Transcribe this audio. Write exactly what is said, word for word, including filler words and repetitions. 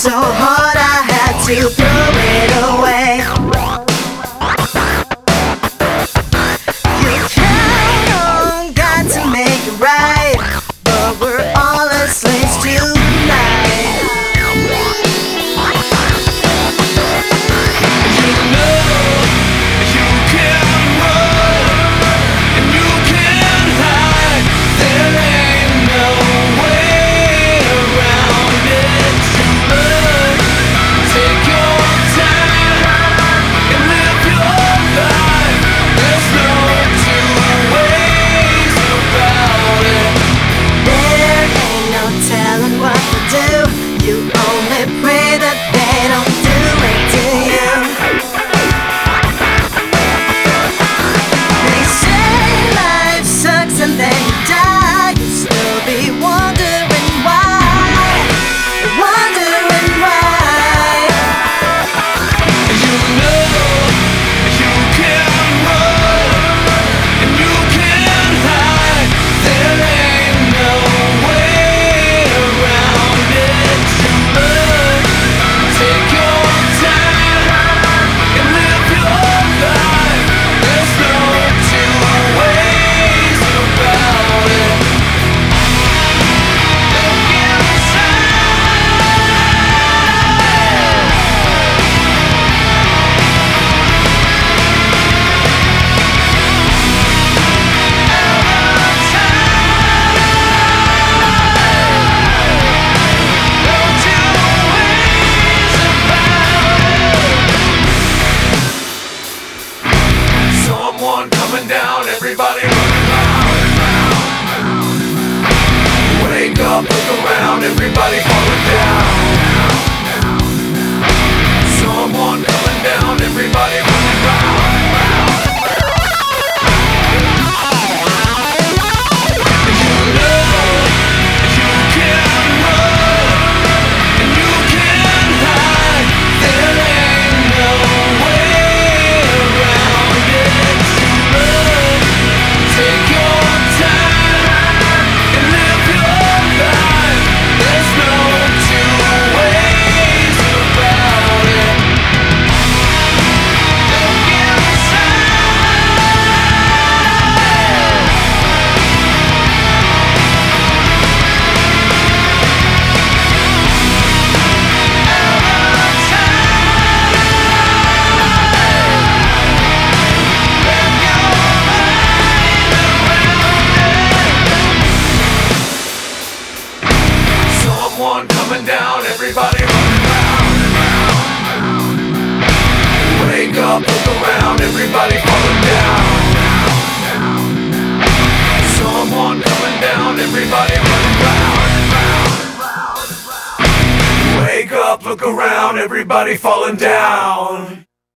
so hard I had to throw it away. You count on God to make it right, but we're all asleep tonight. You know you can run and you can hide. There ain't no way around it. You learn, take your time and live your life. There's no two ways about it. There ain't no telling what to do. You only pray that they don't do it to you. They say life sucks and then you die. You still be wondering why, wondering why. You know you can run and you can hide. There ain't no way around it. You learn, take your time and live your life. There's no two ways about it. Look inside. Someone coming down, everybody running round. Wake up, look around, everybody falling down. Someone coming down, everybody running round. You know you can run and you can hide. There ain't no way around it. You learn, take your time and live your life. There's no two ways about it. Look inside. Someone coming down, everybody running round. Wake up, look around, everybody falling down. Someone coming down, everybody running round. Wake up, look around, everybody falling down.